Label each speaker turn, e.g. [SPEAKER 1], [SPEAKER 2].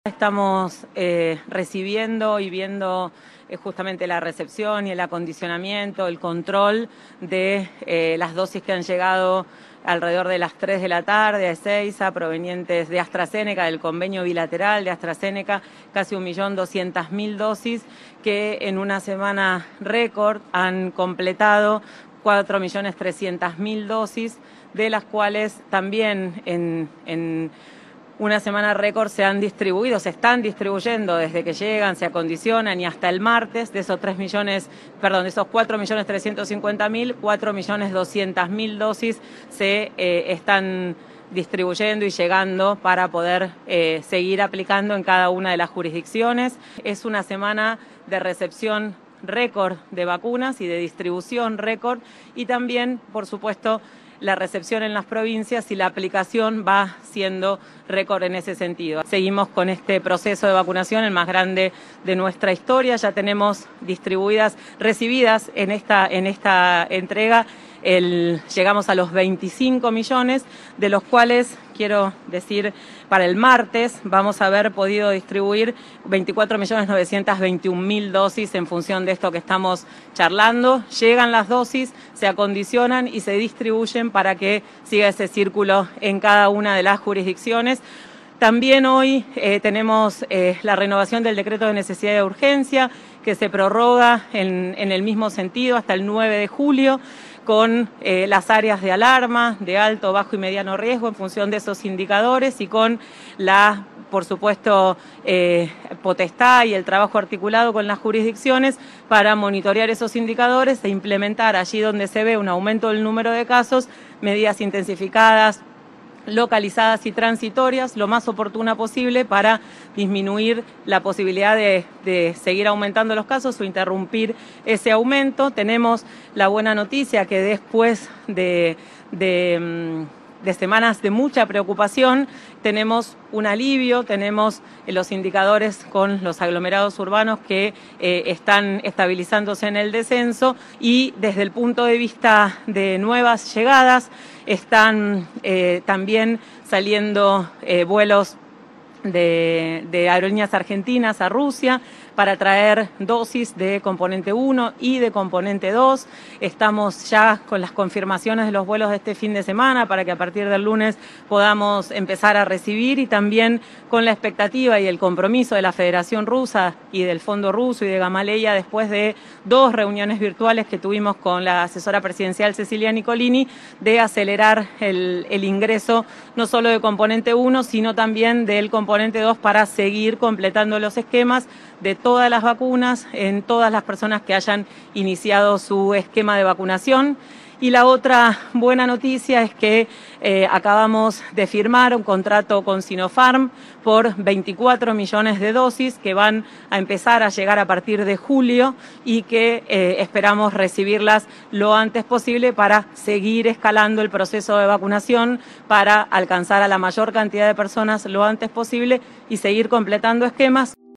[SPEAKER 1] Estamos recibiendo y viendo justamente la recepción y el acondicionamiento, el control de las dosis que han llegado alrededor de las 3 de la tarde a Ezeiza, provenientes de AstraZeneca, del convenio bilateral de AstraZeneca, casi 1.200.000 dosis que en una semana récord han completado 4.300.000 dosis, de las cuales también en una semana récord se están distribuyendo desde que llegan, se acondicionan y hasta el martes. De esos 4.350.000, 4.200.000 dosis se están distribuyendo y llegando para poder seguir aplicando en cada una de las jurisdicciones. Es una semana de recepción récord de vacunas y de distribución récord, y también, por supuesto, la recepción en las provincias y la aplicación va siendo récord en ese sentido. Seguimos con este proceso de vacunación, el más grande de nuestra historia. Ya tenemos recibidas en esta entrega, llegamos a los 25 millones, de los cuales, quiero decir, para el martes vamos a haber podido distribuir 24.921.000 dosis en función de esto que estamos charlando. Llegan las dosis, se acondicionan y se distribuyen para que siga ese círculo en cada una de las jurisdicciones. También hoy tenemos la renovación del decreto de necesidad de urgencia, que se prorroga en el mismo sentido hasta el 9 de julio, con las áreas de alarma, de alto, bajo y mediano riesgo en función de esos indicadores, y con la, por supuesto, potestad y el trabajo articulado con las jurisdicciones para monitorear esos indicadores e implementar allí donde se ve un aumento del número de casos, medidas intensificadas, localizadas y transitorias lo más oportuna posible para disminuir la posibilidad de seguir aumentando los casos o interrumpir ese aumento. Tenemos la buena noticia que después de semanas de mucha preocupación tenemos un alivio, tenemos los indicadores con los aglomerados urbanos que están estabilizándose en el descenso, y desde el punto de vista de nuevas llegadas están también saliendo vuelos de aerolíneas argentinas a Rusia para traer dosis de componente 1 y de componente 2. Estamos ya con las confirmaciones de los vuelos de este fin de semana para que a partir del lunes podamos empezar a recibir, y también con la expectativa y el compromiso de la Federación Rusa y del Fondo Ruso y de Gamaleya, después de 2 reuniones virtuales que tuvimos con la asesora presidencial Cecilia Nicolini, de acelerar el ingreso no solo de componente 1, sino también del componente 2 para seguir completando los esquemas de todas las vacunas en todas las personas que hayan iniciado su esquema de vacunación. Y la otra buena noticia es que acabamos de firmar un contrato con Sinopharm por 24 millones de dosis que van a empezar a llegar a partir de julio, y que esperamos recibirlas lo antes posible para seguir escalando el proceso de vacunación, para alcanzar a la mayor cantidad de personas lo antes posible y seguir completando esquemas.